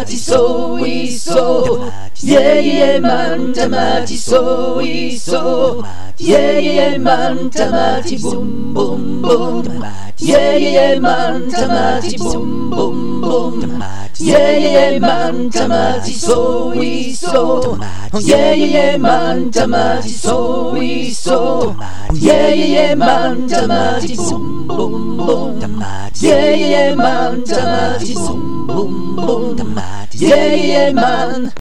tamati sowieso. Yeah, yeah, man, tamati sowieso. Yeah, yeah, man, tamati boom, boom, boom. Yeah, yeah, man, tamati boom, boom, boom. Yeah, yeah, man, tamati sowieso. Yeah, yeah, man, tamati sowieso. Yeah, yeah, man, tamati boom, boom, boom. Yeah, yeah, man, tamati boom, boom, boom. Yeah, yeah, man.